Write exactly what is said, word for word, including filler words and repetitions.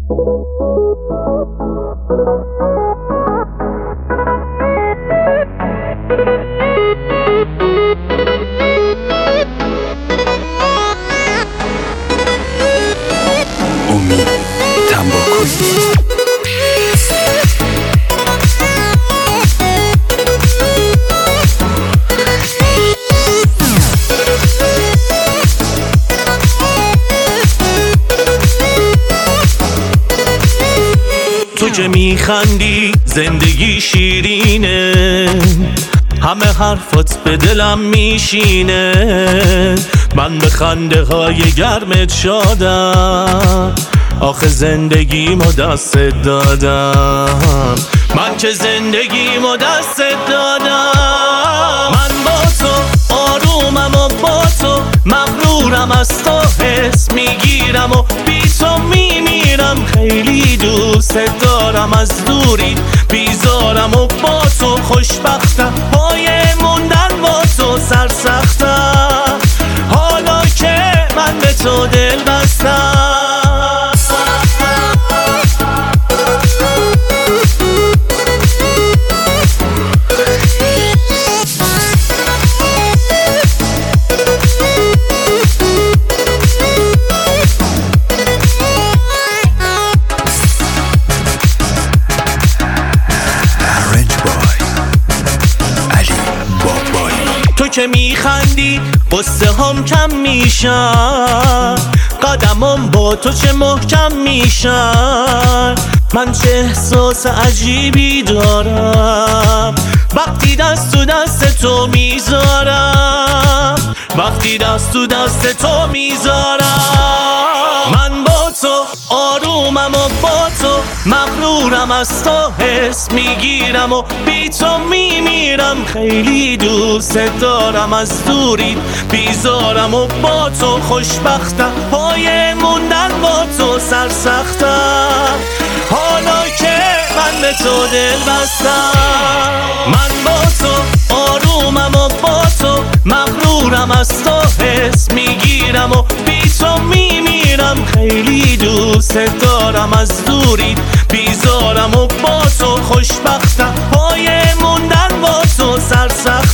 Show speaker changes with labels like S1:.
S1: امید تنباکویی.
S2: تو که میخندی زندگی شیرینه، همه حرفات به دلم میشینه. من به خنده های گرمت شادم، آخه زندگیمو دستت دادم. من که زندگیمو دستت دادم. من با تو آرومم و با تو مغرورم، از تو حس میگیرم و بی تو میمیرم. خیلی دوست دارم، از دوری بیزارم و با تو خوشبختم. پای موندن با تو سرسختم، حالا که من به تو دل بستم. تو که میخندی قصه هم کم میشن، قدمم با تو چه محکم میشن. من چه احساس عجیبی دارم وقتی دست تو دست تو میذارم، وقتی دست تو دست تو میذارم. من با تو آرومم و با تو مغرورم، از تو حس میگیرم و بی تو میمیرم. خیلی دوست دارم، از دوری بیزارم و با تو خوشبختم. پای موندن با تو سرسختم، حالا که من به تو دل بستم. من با تو آرومم و با تو مغرورم، از تو حس میگیرم و بی تو میمیرم. خیلی دوست دارم، از دوری بیزارم و با تو خوشبختم. پای موندن با تو سرسختم.